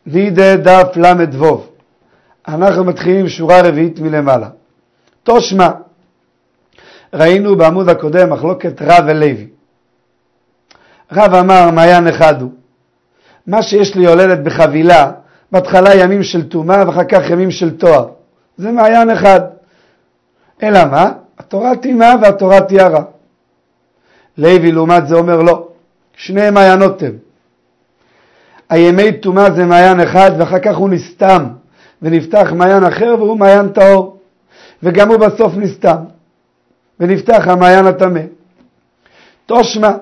נידה דף למד ווב. אנחנו מתחילים שורה רביעית מלמעלה. תושמה. ראינו בעמוד הקודם מחלוקת רב ולוי. רב אמר מעיין אחד הוא. מה שיש לי יולדת בחבילה, בהתחלה ימים של תומה ואחר כך ימים של תואר. זה מעיין אחד. אלא מה? התורה תימה והתורה תיארה. לוי לעומת זה אומר לא. שני מעיינות הם. הימי תומה זה מעיין אחד ואחר כך הוא נסתם ונפתח מעיין אחר והוא מעיין טהור. וגם הוא בסוף נסתם ונפתח המעיין הטמא. תושמה.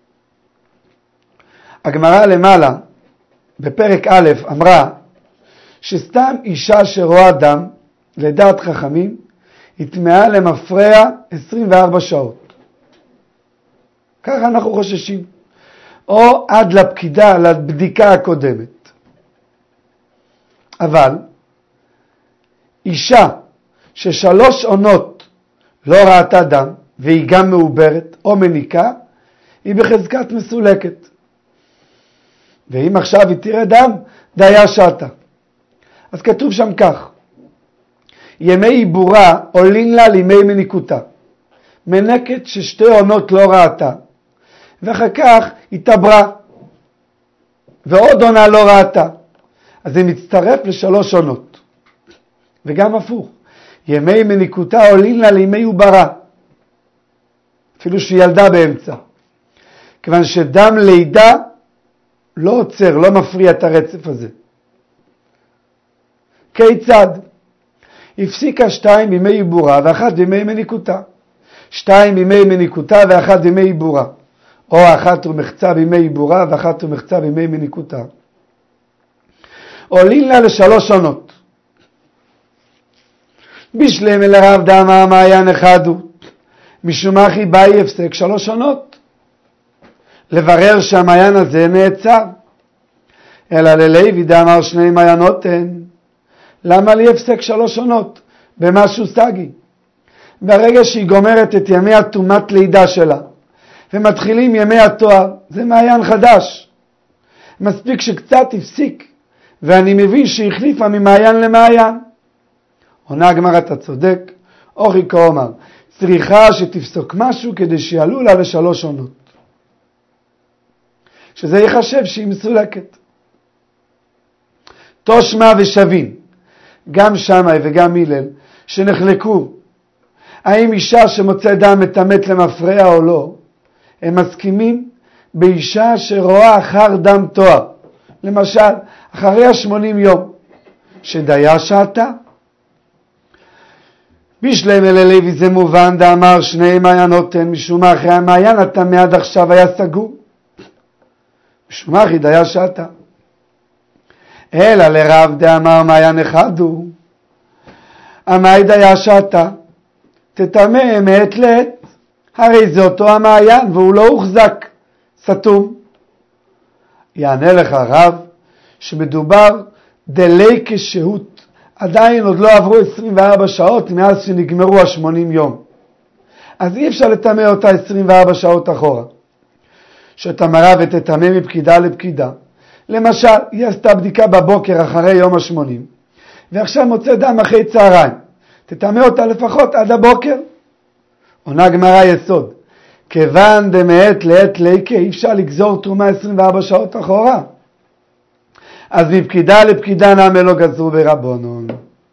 הגמרא למעלה בפרק א' אמרה שסתם אישה שרואה דם לדעת חכמים היא טמאה למפרע 24 שעות. ככה אנחנו חוששים. או עד לפקידה, לבדיקה הקודמת. אבל אישה ש3 עונות לא ראתה דם והיא גם מעוברת או מניקה, היא בחזקת מסולקת. ואם עכשיו היא תראה דם, דיה שעתה. אז כתוב שם כך, ימי עיבורה עולין לה לימי מניקותה. מנקת ש2 עונות לא ראתה, ואחר כך היא תברה, ועוד עונה לא ראתה. אז זה מצטרף ל3 עונות. וגם הפוך, ימי מניקותה עולין לה לימי עוברה, אפילו שהיא ילדה באמצע. כיוון שדם לידה לא עוצר, לא מפריע את הרצף הזה. כיצד? הפסיקה 2 בימי עיבורה ו1 בימי מניקותה. 2 בימי מניקותה ו1 בימי עיבורה. או 1 ומחצה בימי עיבורה ו1 ומחצה בימי מניקותה. עולין לה ל3 עונות. בשלם אל הרב דאמר מעיין אחד הוא. משום אחי באי הפסק 3 עונות. לברר שהמעיין הזה נעצר. אלא ללוי דאמר 2 מעיינות הן. למה לי הפסק 3 עונות? במשהו סגי. ברגע שהיא גומרת את ימי התומת לידה שלה, ומתחילים ימי התואר, זה מעיין חדש. מספיק שקצת הפסיק, ואני מבין שהחליפה ממעיין למעיין. עונה הגמרא, אתה צודק, אורי כאומר, צריכה שתפסוק משהו כדי שיעלו לה ל3 עונות. שזה יחשב שהיא מסולקת. תושמה ושווין, גם שמאי וגם הלל, שנחלקו, האם אישה שמוצא דם מטמאת למפרע או לא, הם מסכימים באישה שרואה אחר דם תואר, למשל, אחרי 80 יום, שדיה שעתה. בשלם אל לוי זה מובן, דאמר 2 מעיינות הן, משום מה אחרי המעיין הטמא עד עכשיו היה סגור. משום מה אחי דיה שעתה. אלא לרב דאמר מעיין אחד הוא. המאי דיה שעתה. תטמא מעת לעת. הרי זה אותו המעיין והוא לא הוחזק סתום. יענה לך רב שמדובר דלי כשהות. עדיין עוד לא עברו 24 שעות מאז שנגמרו 80 יום. אז אי אפשר לטמא אותה 24 שעות אחורה. שתמרה ותטמא מפקידה לפקידה. למשל, היא עשתה בדיקה בבוקר אחרי יום 80, ועכשיו מוצא דם אחרי צהריים. תטמא אותה לפחות עד הבוקר. עונה גמרא יסוד. כיוון דמעת לעת ליקה, אי אפשר לגזור תרומה 24 שעות אחורה. אז מפקידה לפקידה נאמר לא גזרו ברבונון.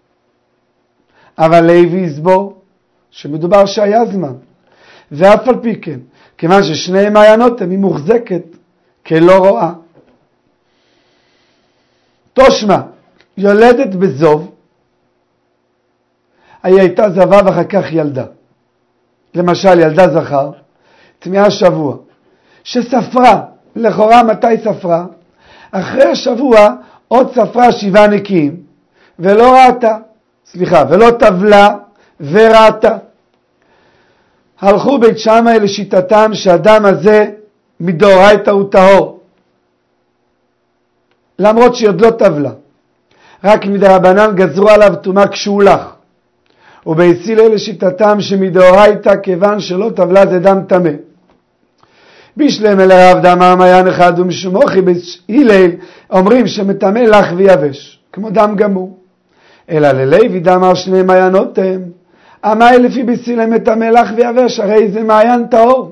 אבל לוי יסבור שמדובר שהיה זמן. ואף על פי כן, כיוון ש2 מעיינות היא מוחזקת כלא רואה. תושמה, יולדת בזוב, היא הייתה זבה ואחר כך ילדה. למשל ילדה זכר, טמאה שבוע, שספרה, לכאורה מתי ספרה? אחרי השבוע עוד ספרה 7 נקיים, ולא ראתה, ולא טבלה וראתה. הלכו בית שמאי לשיטתם שהדם הזה מדאורייתא הוא טהור. למרות שהיא עוד לא טבלה. רק מדרבנן גזרו עליו טומאה כשהולך. ובית הלל לשיטתם שמדאורייתא כיוון שלא טבלה זה דם טמא. בשלם אל הרב דאמר מעיין אחד ומשום מוחי בהלל אומרים שמטמא לח ויבש כמו דם גמור. אלא ללוי דאמר שני מעיינות הם, המאי לפי בסילם מטמא לח ויבש, הרי זה מעיין טהור.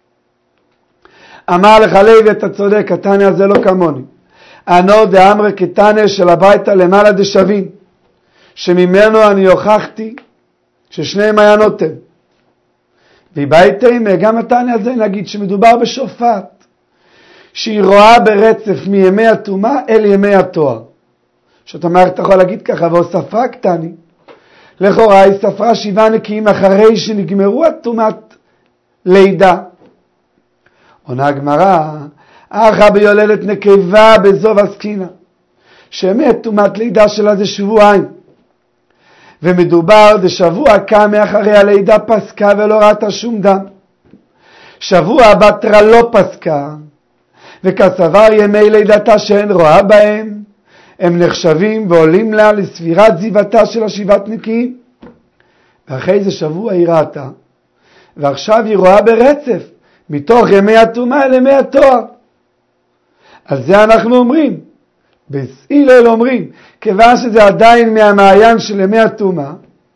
אמר לך לוי אתה צודק, התנא הזה לא כמוני. אנו דאמרי כתנא של הביתה למעלה דשבין, שממנו אני הוכחתי ששני מעיינות הם. ובייתם גם התנא הזה נגיד שמדובר בשופט, שהיא רואה ברצף מימי הטומאה אל ימי התואר. שאתה אומר, אתה יכול להגיד ככה, והוספה קטני. לכאורה היא ספרה 7 נקיים אחרי שנגמרו הטומאת לידה. עונה הגמרא, אחא ביולדת נקבה בזוב עסקינה, שימי טומאת לידה שלה זה שבועיים. ומדובר בשבוע קמה אחרי הלידה פסקה ולא ראתה שום דם. שבוע בתרה לא פסקה, וכסבר ימי לידתה שאין רואה בהם, הם נחשבים ועולים לה לספירת זיבתה של השבעת נקיים. ואחרי זה שבוע היא ראתה, ועכשיו היא רואה ברצף, מתוך ימי הטומאה לימי התואר. על זה אנחנו אומרים, בהלל אומרים, כיוון שזה עדיין מהמעיין של ימי הטומאה,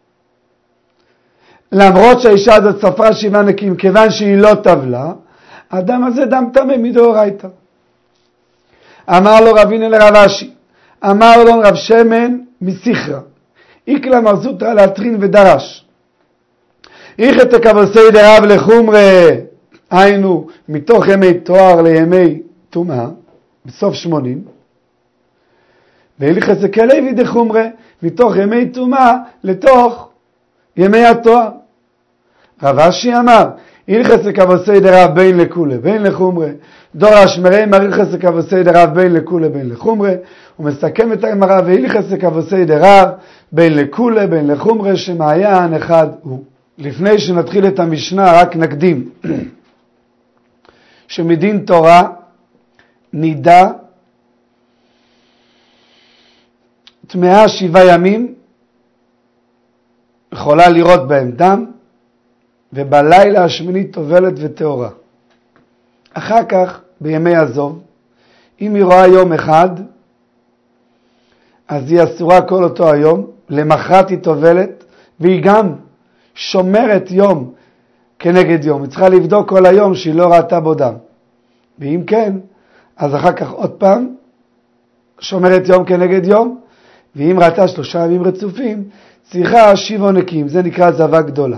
למרות שהאישה הזאת ספרה 7 נקיים, כיוון שהיא לא טבלה, האדם הזה דם טמא מדאורייתא. אמר לו רבינו לרב אשי, אמר לו רב שמן מסיחרא, איקלה מרזוטרא להטרין ודרש. איך תקבוסי דרב לחומרה, היינו מתוך ימי תואר לימי טומאה, בסוף 80, והליך את כלוי דחומרה, מתוך ימי טומאה לתוך ימי התואר. רב אשי אמר, הלכת כבוסי דרב בין לכולה בין לחומרה, דורש מראה מריחס כבוסי דרב בין לכולה בין לחומרה, הוא מסכם את הגמרא, והלכת כבוסי דרב בין לכולה בין לחומרה, שמעיין אחד הוא. לפני שנתחיל את המשנה רק נקדים שמדין תורה נידה טמאה 7 ימים, יכולה לראות בהם דם, ובלילה השמיני טובלת וטהורה. אחר כך, בימי הזוב, אם היא רואה יום אחד, אז היא אסורה כל אותו היום, למחרת היא טובלת, והיא גם שומרת יום כנגד יום. היא צריכה לבדוק כל היום שהיא לא ראתה בו דם. ואם כן, אז אחר כך עוד פעם, שומרת יום כנגד יום, ואם ראתה 3 ימים רצופים, צריכה 7 נקיים, זה נקרא זבה גדולה.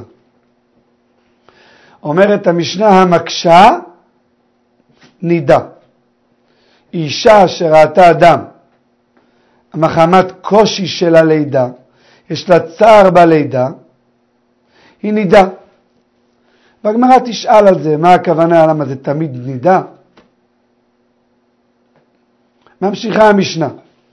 אומרת המשנה המקשה, נידה. אישה שראתה דם, מחמת קושי של הלידה, יש לה צער בלידה, היא נידה. והגמרא תשאל על זה, מה הכוונה, למה זה תמיד נידה? ממשיכה המשנה.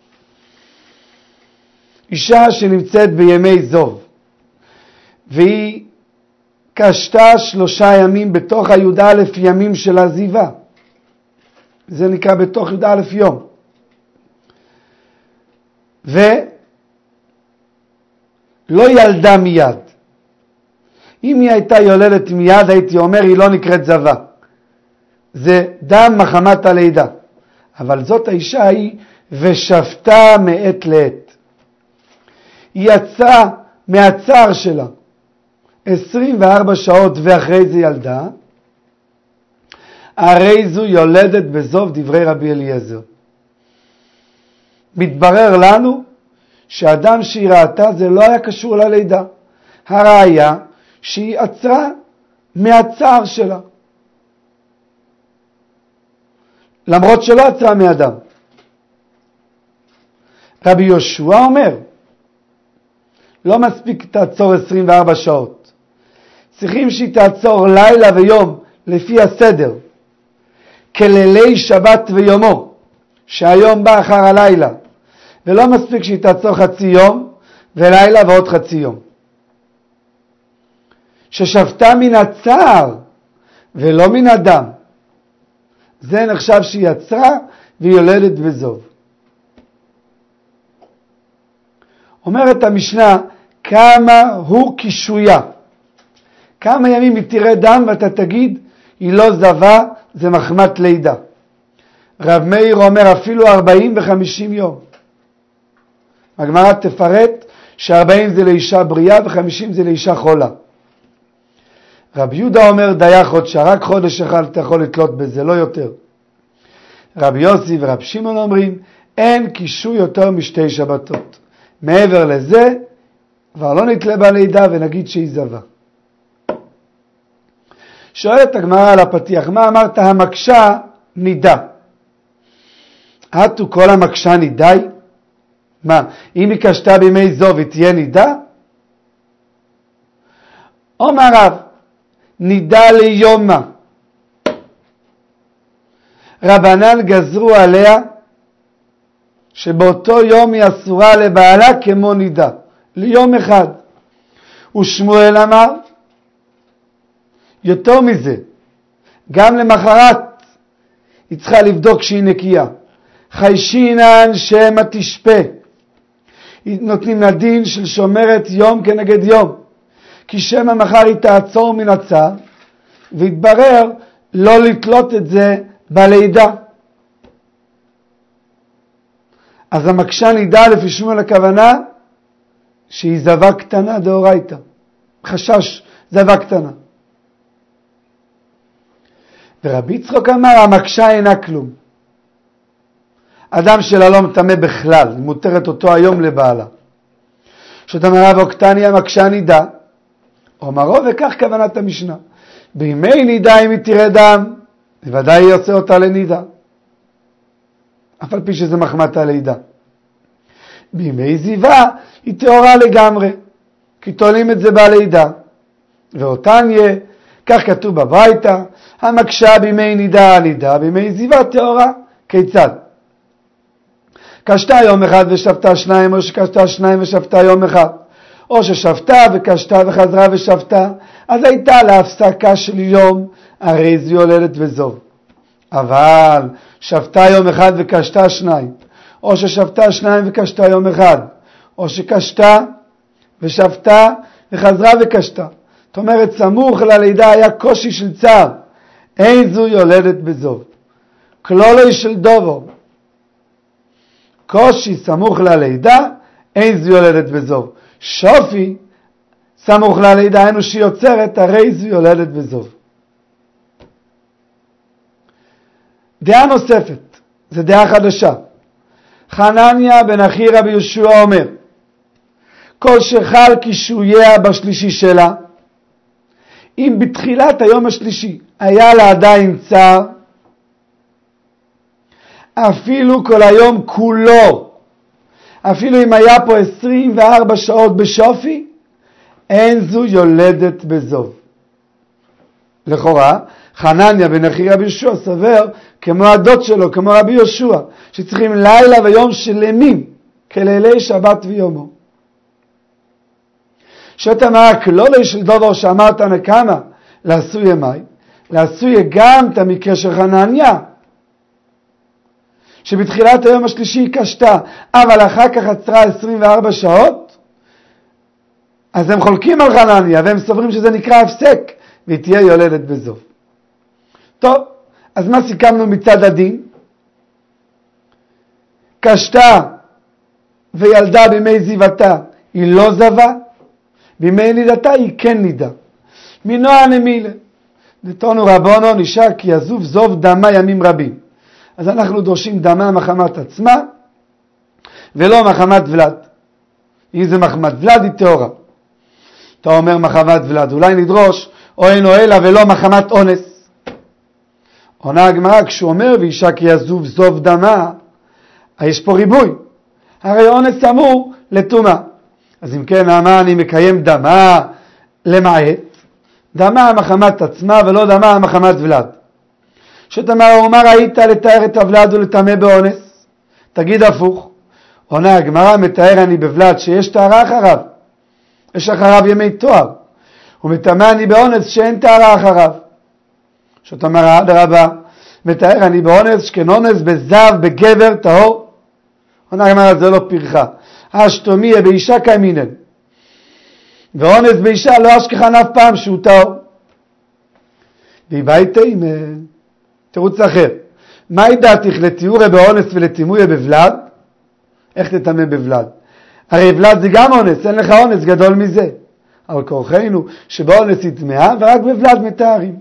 אישה שנמצאת בימי זוב, והיא קשתה 3 ימים בתוך הי"א ימים של הזיווה. זה נקרא בתוך י"א יום. ולא ילדה מיד. אם היא הייתה יולדת מיד, הייתי אומר, היא לא נקראת זבה. זה דם מחמת הלידה. אבל זאת האישה היא ושפטה מעת לעת. היא יצאה מהצער שלה 24 שעות ואחרי זה ילדה, הרי זו יולדת בזוב דברי רבי אליעזר. מתברר לנו שאדם שהיא ראתה זה לא היה קשור ללידה. הראיה שהיא עצרה מהצער שלה. למרות שלא עצרה מאדם. רבי יהושע אומר, לא מספיק תעצור 24 שעות. צריכים שהיא תעצור לילה ויום לפי הסדר. כלילי שבת ויומו, שהיום בא אחר הלילה. ולא מספיק שהיא תעצור חצי יום ולילה ועוד חצי יום. ששפטה מן הצער ולא מן הדם. זה נחשב שהיא יצרה והיא יולדת בזוב. אומרת המשנה, כמה הוא קישויה. כמה ימים היא תראה דם ואתה תגיד, היא לא זבה זה מחמת לידה. רב מאיר אומר אפילו 40 ו-50 יום. הגמרא תפרט ש40 זה לאישה בריאה ו50 זה לאישה חולה. רב יהודה אומר דיה חודשה, רק חודש אחד אתה יכול לתלות בזה, לא יותר. רב יוסי ורב שמעון אומרים אין קישוי יותר משתי שבתות. מעבר לזה כבר לא נתלה בלידה ונגיד שהיא זבה. שואלת הגמרא על הפתיח, מה אמרת המקשה נידה? עטו כל המקשה נידאי? מה, אם היא קשתה בימי זוב היא תהיה נידה? אומר רב, נידה ליומה. רבנן גזרו עליה שבאותו יום היא אסורה לבעלה כמו נידה, ליום אחד. ושמואל אמר, יותר מזה, גם למחרת היא צריכה לבדוק שהיא נקייה. חיישינן שמה תשפה. נותנים לדין של שומרת יום כנגד יום. כי שמה מחר היא תעצור מן הצו, והתברר לא לתלות את זה בלידה. אז המקשה נידה לפי שמואל הכוונה שהיא זבה קטנה דאורייתא. חשש זבה קטנה. ורבי יצחק אמר המקשה אינה כלום. אדם שלה לא מטמא בכלל, היא מותרת אותו היום לבעלה. זאת אמרה ואוקטניה המקשה נידה. אומרו וכך כוונת המשנה. בימי נידה אם היא תראה דם, בוודאי יוצא אותה לנידה. אף על פי שזה מחמת הלידה. בימי זיווה היא טהורה לגמרי, כי תולים את זה בלידה. ואותניה, כך כתוב בברייתא, המקשה בימי נידה נידה, בימי זיווה טהורה. כיצד? קשתה יום אחד ושבתה שניים, או שקשתה שניים ושבתה יום אחד. או ששבתה וקשתה וחזרה ושבתה, אז הייתה לה הפסקה של יום, הרי זו יולדת וזוב. אבל שבתה יום אחד וקשתה שניים, או ששבתה שניים וקשתה יום אחד, או שקשתה ושבתה וחזרה וקשתה. זאת אומרת, סמוך ללידה היה קושי של צער, אין זו יולדת בזוב. כלולוי של דובו, קושי סמוך ללידה, אין זו יולדת בזוב. שופי סמוך ללידה, אינו שהיא יוצרת, הרי זו יולדת בזוב. דעה נוספת, זה דעה חדשה. חנניה בן אחי רבי יהושע אומר, כל שחל קישויה בשלישי שלה, אם בתחילת היום השלישי היה לה עדיין צער, אפילו כל היום כולו, אפילו אם היה פה 24 שעות בשופי, אין זו יולדת בזוב. לכאורה, חנניה בן אחי רבי יהושע סבר כמו הדוד שלו, כמו רבי יהושע, שצריכים לילה ויום שלמים, כלילי שבת ויומו. שאתה אמר, כלולי של דובר שאמרת נקמה, לעשוי מים, לעשוי גם את המקרה של חנניה, שבתחילת היום השלישי היא קשתה, אבל אחר כך עצרה 24 שעות, אז הם חולקים על חנניה, והם סוברים שזה נקרא הפסק, והיא תהיה יולדת בזוב. טוב, אז מה סיכמנו מצד הדין? קשתה וילדה בימי זיוותה, היא לא זבה, בימי נידתה היא כן נידה. מנוע נמילה. נתנו רבונו נשאר כי יזוב זוב דמה ימים רבים. אז אנחנו דורשים דמה מחמת עצמה, ולא מחמת ולד. אם זה מחמת ולד היא טהורה. אתה אומר מחמת ולד, אולי נדרוש או אין או אלא ולא מחמת אונס. עונה הגמרא כשהוא אומר ואישה כי יזוב זוב דמה, יש פה ריבוי. הרי אונס אמור לטומאה. אז אם כן, למה אני מקיים דמה למעט? דמה מחמת עצמה ולא דמה מחמת ולד. שתאמר, מה ראית לתאר את הוולד ולטמא באונס? תגיד הפוך. עונה הגמרא, מתאר אני בוולד שיש טהרה אחריו. יש אחריו ימי תואר. ומטמא אני באונס שאין טהרה אחריו. שתאמר, אדרבה, מתאר אני באונס שכן אונס בזב בגבר טהור. עונה הגמרא, זה לא פרחה. אשתומיה באישה כמינן. ואונס באישה לא אשכחן אף פעם שהוא טהור. והיא ביתה עם תירוץ אחר. מהי דעתך לתיאורי באונס ולתימויה בבלד? איך תטמא בבלד? הרי בלד זה גם אונס, אין לך אונס גדול מזה. אבל כורחנו שבאונס היא טמאה ורק בבלד מתארים.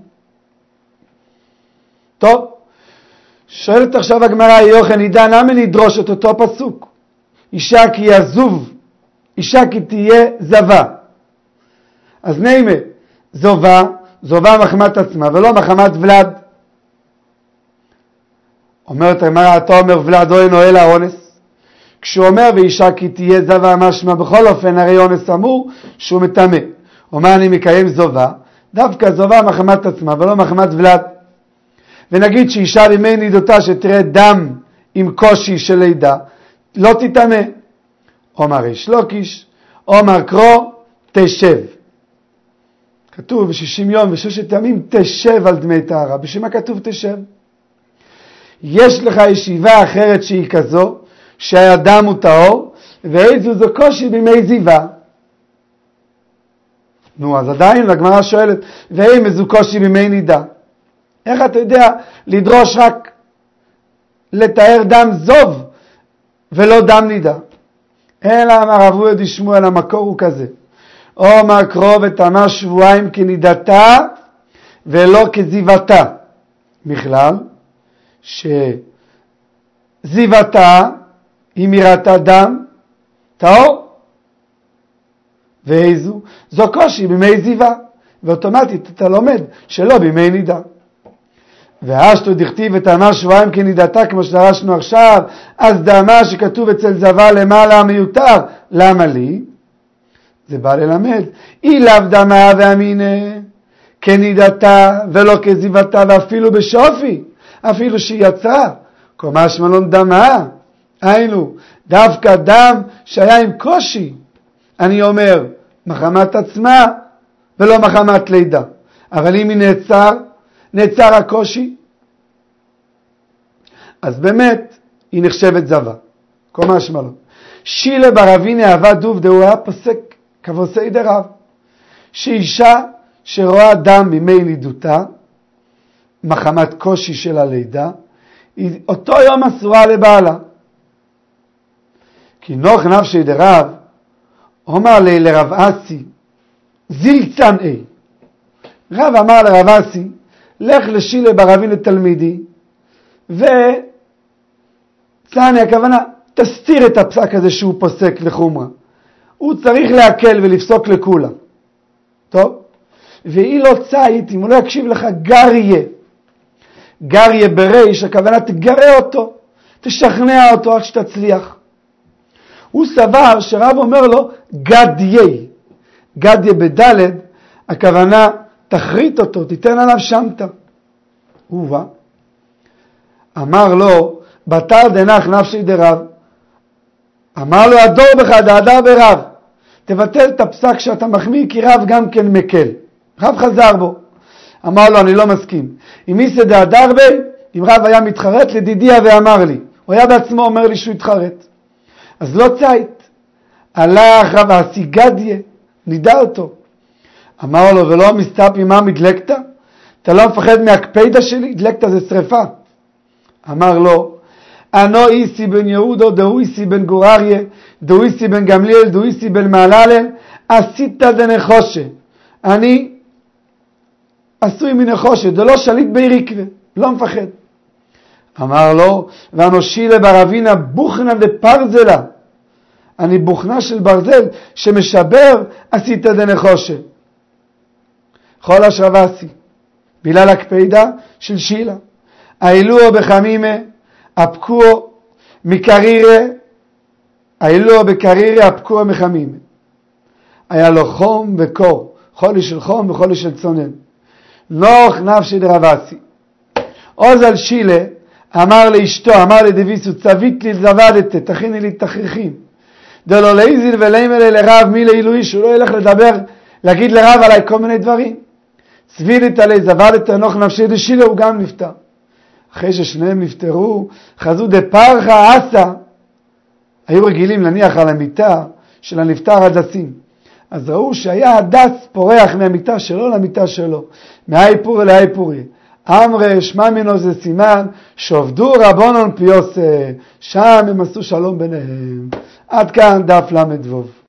טוב, שואלת עכשיו הגמרא, יוחנן, ידע למה לדרוש את אותו פסוק? אישה כי יזוב, אישה כי תהיה זבה. אז נעימה, זובה מחמת עצמה ולא מחמת ולד. אומרת הגמרא, אתה אומר ולד או אינו אלא אונס. כשהוא אומר ואישה כי תהיה זבה משמע בכל אופן הרי אונס אמור שהוא מטמא. אומר אני מקיים זובה, דווקא זובה מחמת עצמה ולא מחמת ולד. ונגיד שאישה בימי נידותה שתראה דם עם קושי של לידה, לא תטמא. אומר יש לוקיש, אומר קרו, תשב. כתוב ב60 יום ו6 ימים תשב על דמי טהרה. בשביל מה כתוב תשב? יש לך ישיבה אחרת שהיא כזו, שהדם הוא טהור, ואיזו זו קושי בימי זיווה. נו, אז עדיין הגמרא שואלת, ואם איזו קושי בימי נידה? איך אתה יודע לדרוש רק לתאר דם זוב ולא דם נידה? אלא אמר רב אבויה דשמואל, המקור הוא כזה. אומר קרוב ותמה שבועיים כנידתה ולא כזיוותה. בכלל, שזיוותה היא מראתה דם טהור, ואיזו? זו קושי בימי זיווה, ואוטומטית אתה לומד שלא בימי נידה. ואשתו דכתיב ותמה שבועיים כנידתה, כמו שדרשנו עכשיו, אז דמה שכתוב אצל זבה למעלה מיותר, למה לי? זה בא ללמד, אי לאו דמה ואמינה כנידתה ולא כזיוותה, ואפילו בשופי, אפילו שהיא יצאה, קומה שמלון דמה, היינו, דווקא דם שהיה עם קושי, אני אומר, מחמת עצמה ולא מחמת לידה. אבל אם היא נעצר הקושי, אז באמת היא נחשבת זבה. קומה שמלון. שילה ברביני אהבה דוב דהו היה פוסק כבוסי דרב, שאישה שרואה דם ממי נידותה, מחמת קושי של הלידה, היא אותו יום אסורה לבעלה. כי נוח נפשי דרב, אומר לרב אסי, זילצן אי. רב אמר לרב אסי, לך לשילה ברביני תלמידי, וצני הכוונה, תסתיר את הפסק הזה שהוא פוסק לחומרה. הוא צריך להקל ולפסוק לכולה. טוב? והיא לא צאית, אם הוא לא יקשיב לך, גריה. גריה בריש, הכוונה תגרה אותו, תשכנע אותו עד שתצליח. הוא סבר שרב אומר לו גדיה. גדיה בדלת, הכוונה תחריט אותו, תיתן עליו שמתה. הוא בא. אמר לו, בתר דנח נפשי דרב. אמר לו, הדור בך, דהדר ברב. תבטל את הפסק שאתה מחמיא, כי רב גם כן מקל. רב חזר בו. אמר לו, אני לא מסכים. אם מיסא דהדר בי, אם רב היה מתחרט לדידיה ואמר לי. הוא היה בעצמו אומר לי שהוא התחרט. אז לא צייט. הלך רב אסי גדיה, נידע אותו. אמר לו, ולא מסתפי מה מדלקת? אתה לא מפחד מהקפידה שלי? דלקת זה שריפה. אמר לו, אנו איסי בן יהודו, דהו איסי בן גורריה, דהו איסי בן גמליאל, דהו איסי בן מעללל, עשית דנחושה. אני עשוי מנחושה, זה לא שליט ביריקווה, לא מפחד. אמר לו, ואנו שילה ברבינה בוכנה ופרזלה. אני בוכנה של ברזל שמשבר עשית דנחושה. חול השרבסי, בגלל הקפידה של שילה. אילוהו בחמימה, אפקוהו מקרירה, אילוהו בקרירה, אפקוהו מחמימה. היה לו חום וקור, חולי של חום וחולי של צונן. נוח נפשי דרבסי. עוז על שילה, אמר לאשתו, אמר לדביסו, צווית לי זבדת, תכיני לי תכריכים. דלו להיזיל ולאמר לרב מי לאילואי, שהוא לא ילך לדבר, להגיד לרב עליי כל מיני דברים. צווית עלי זבדת, נוח נפשי דשילה, הוא גם נפטר. אחרי ששניהם נפטרו, חזו דפרחה עשה, היו רגילים להניח על המיטה של הנפטר הדסים. אז ראו שהיה הדס פורח מהמיטה שלו למיטה שלו, מהאיפור לאיפוריה. אמרי שמע מינו זה סימן שעובדו רבונון פיוסה, שם הם עשו שלום ביניהם. עד כאן דף למד ווב.